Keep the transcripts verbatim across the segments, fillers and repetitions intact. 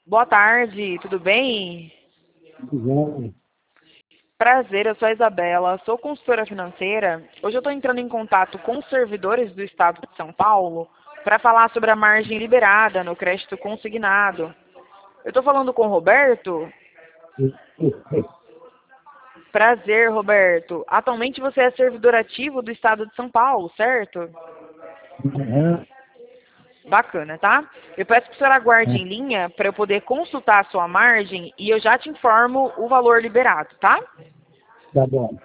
Boa tarde, tudo bem? Tudo bom? Prazer, eu sou a Isabela, sou consultora financeira. Hoje eu estou entrando em contato com os servidores do Estado de São Paulo para falar sobre a margem liberada no crédito consignado. Eu estou falando com o Roberto? Prazer, Roberto. Atualmente você é servidor ativo do Estado de São Paulo, certo? Uhum. Bacana, tá? Eu peço que o senhor aguarde em linha para eu poder consultar a sua margem e eu já te informo o valor liberado, tá? Tá bom.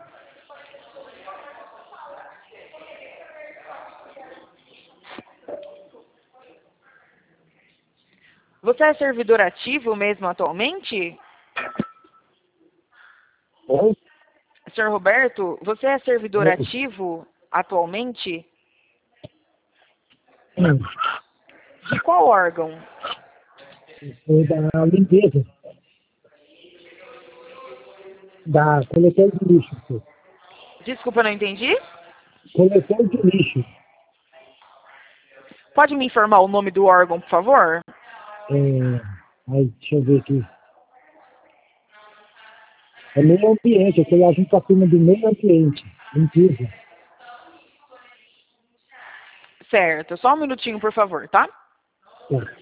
Você é servidor ativo mesmo atualmente? Oi? senhor Roberto, você é servidor Oi. ativo atualmente? Hum. De qual órgão? Foi da limpeza, da coletor de lixo. Pô. Desculpa, eu não entendi. Coletor de lixo. Pode me informar o nome do órgão, por favor? É, aí, deixa eu ver aqui. É meio ambiente, eu estou junto com a firma do meio ambiente. Limpeza. Certo, só um minutinho, por favor, tá? Tá.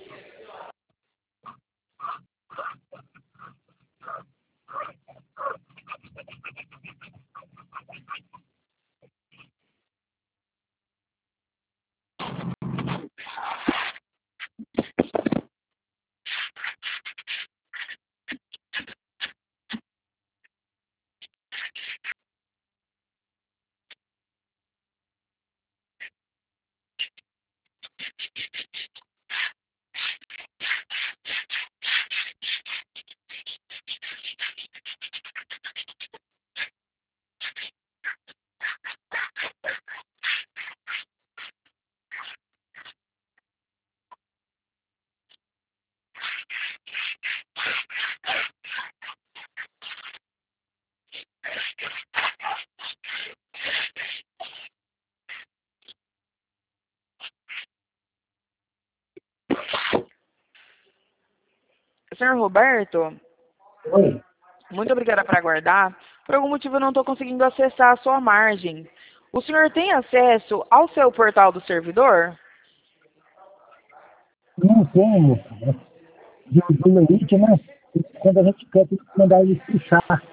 senhor Roberto, Oi? muito obrigada por aguardar. Por algum motivo eu não estou conseguindo acessar a sua margem. O senhor tem acesso ao seu portal do servidor? Não tem, moça. De do limite, né? Quando a gente quer, tem que mandar eles puxar.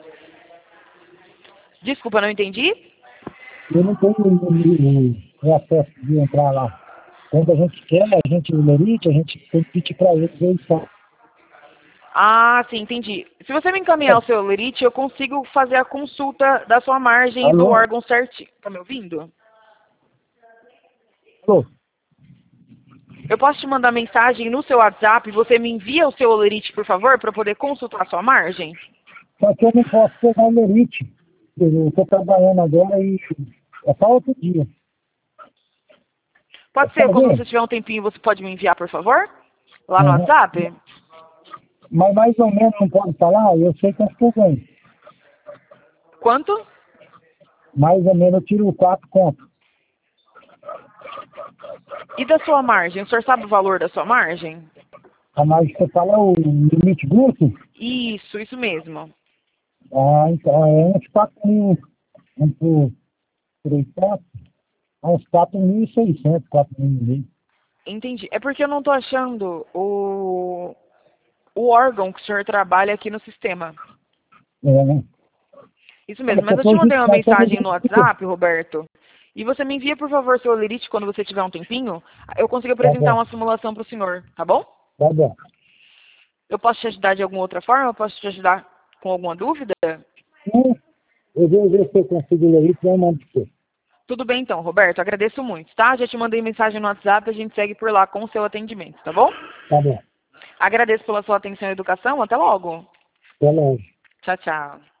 Desculpa, não entendi. Eu não tenho o, o, o acesso de entrar lá. Quando a gente quer, a gente, o limite, a gente tem que pedir para eles, eles só. Ah, sim, entendi. Se você me encaminhar o seu lerite, eu consigo fazer a consulta da sua margem e do Alô? órgão certinho. Tá me ouvindo? Alô? Eu posso te mandar mensagem no seu WhatsApp e você me envia o seu lerite, por favor, para eu poder consultar a sua margem? Só que eu não posso pegar o limite. Eu estou trabalhando agora e é só outro dia. Pode ser, Tá quando você vendo? tiver um tempinho, você pode me enviar, por favor? Lá no Uhum. WhatsApp? Mas mais ou menos não pode falar, eu sei quanto que eu ganho. Quanto? Mais ou menos eu tiro quatro contos. E da sua margem? O senhor sabe o valor da sua margem? A mais que você fala é o limite bruto? Isso, isso mesmo. Ah, então é uns quatro mil. Um por três, quatro. É uns quatro mil e seiscentos, quatro mil e meio. Entendi. É porque eu não tô achando o, o órgão que o senhor trabalha aqui no sistema. É, né? Isso É, mesmo. Mas eu te depois mandei de, uma mas quando a mensagem no gente fica. WhatsApp, Roberto. E você me envia, por favor, seu lerite quando você tiver um tempinho. Eu consigo Tá apresentar bom, uma simulação para o senhor, tá bom? tá bom. Eu posso te ajudar de alguma outra forma? Eu posso te ajudar com alguma dúvida? Hum, eu vou ver se eu consigo ler isso e eu mando pra você. Tudo bem então, Roberto. Agradeço muito, tá? Já te mandei mensagem no WhatsApp, a gente segue por lá com o seu atendimento, tá bom? Tá bom. Agradeço pela sua atenção e educação. Até logo. Até logo. Tchau, tchau.